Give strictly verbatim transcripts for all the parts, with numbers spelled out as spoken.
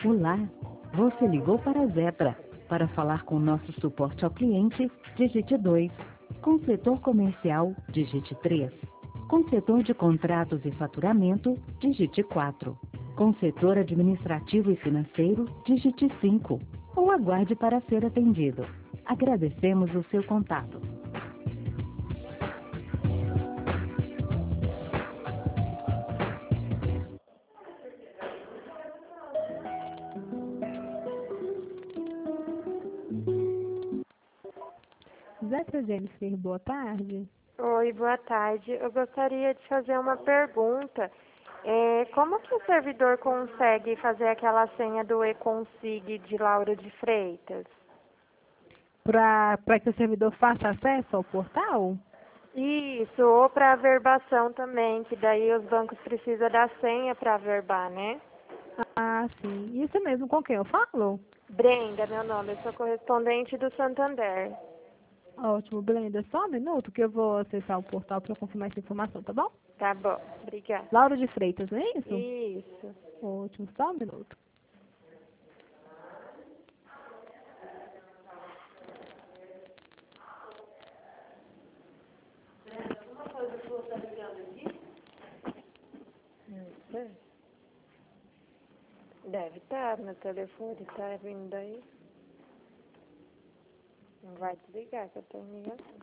Olá, você ligou para a Zetra. Para falar com nosso suporte ao cliente, digite dois. Com o setor comercial, digite três. Com o setor de contratos e faturamento, digite quatro. Com o setor administrativo e financeiro, digite cinco. Ou aguarde para ser atendido. Agradecemos o seu contato. Zetra Jennifer, boa tarde. Oi, boa tarde. Eu gostaria de fazer uma pergunta. É, como que o servidor consegue fazer aquela senha do eConsig de Laura de Freitas? Para que o servidor faça acesso ao portal? Isso, ou para averbação também, que daí os bancos precisam da senha para averbar, né? Ah, sim. Isso mesmo, com quem eu falo? Brenda, meu nome, eu sou correspondente do Santander. Ótimo, Brenda. Só um minuto que eu vou acessar o portal para confirmar essa informação, tá bom? Tá bom, obrigada. Laura de Freitas, não é isso? Isso. Ótimo, só um minuto. Não sei. Deve estar no telefone, tá vindo daí. Não vai desligar, que eu tô em ligação.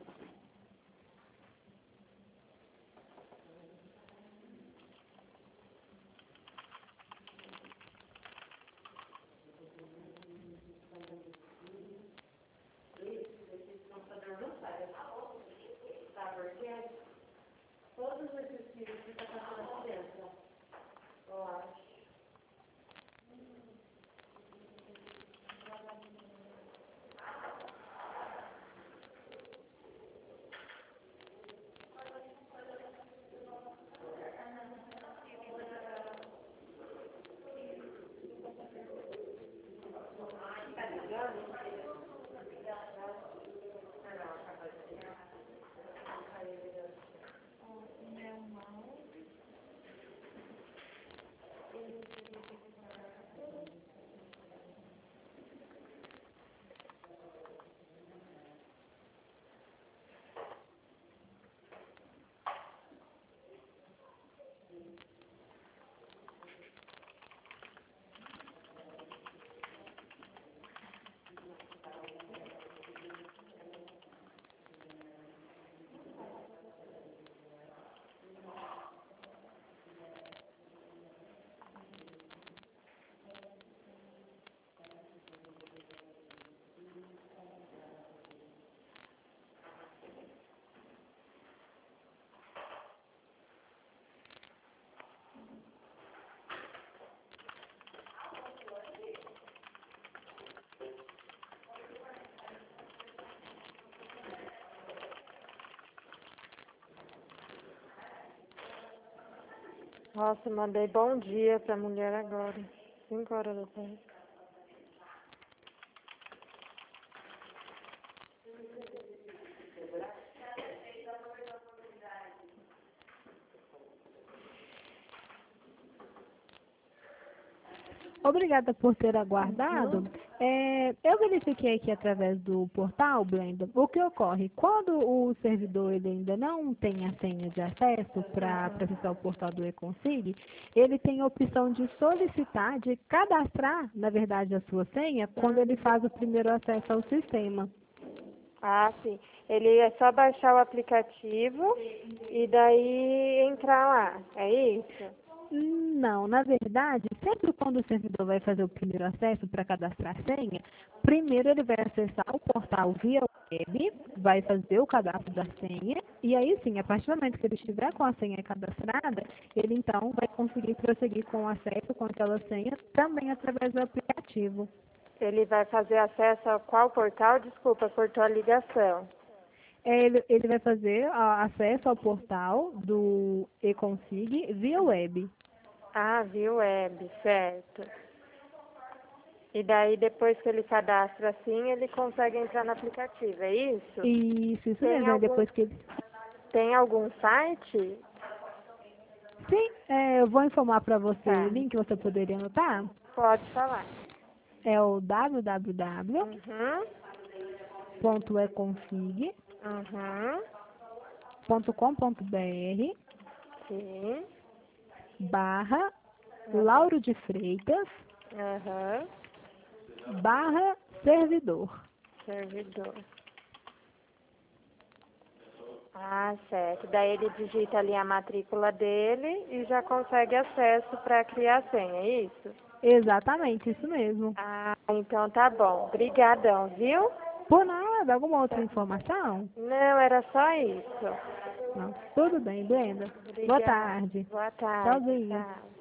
Nossa, mandei bom dia pra mulher agora. Cinco horas da tarde. Obrigada por ter aguardado. É, eu verifiquei aqui através do portal, Brenda, o que ocorre. Quando o servidor ele ainda não tem a senha de acesso para acessar o portal do eConsig, ele tem a opção de solicitar, de cadastrar, na verdade, a sua senha quando ele faz o primeiro acesso ao sistema. Ah, sim. Ele é só baixar o aplicativo e daí entrar lá. É isso? Não, na verdade, sempre quando o servidor vai fazer o primeiro acesso para cadastrar a senha, primeiro ele vai acessar o portal via web, vai fazer o cadastro da senha, e aí sim, a partir do momento que ele estiver com a senha cadastrada, ele então vai conseguir prosseguir com o acesso com aquela senha também através do aplicativo. Ele vai fazer acesso a qual portal? Desculpa, cortou a ligação. Ele, ele vai fazer ó, acesso ao portal do eConsig via web. Ah, via web, certo. E daí, depois que ele cadastra assim, ele consegue entrar no aplicativo, é isso? Isso, isso Tem mesmo. Aí algum, depois que ele... tem algum site? Sim, é, eu vou informar para você Tá. o link que você poderia anotar. Pode falar. É o w w w Uhum. ponto econfig Uhum. ponto com ponto b r Sim. barra Lauro de Freitas Uhum. barra servidor. Servidor. Ah, certo. Daí ele digita ali a matrícula dele e já consegue acesso para criar a senha, é isso? Exatamente, isso mesmo. Ah, então tá bom. Obrigadão, viu? Por nada, alguma outra informação? Não, era só isso. Não, tudo bem, Brenda. Boa Obrigada. tarde. Boa tarde. Tchauzinho. Tchau.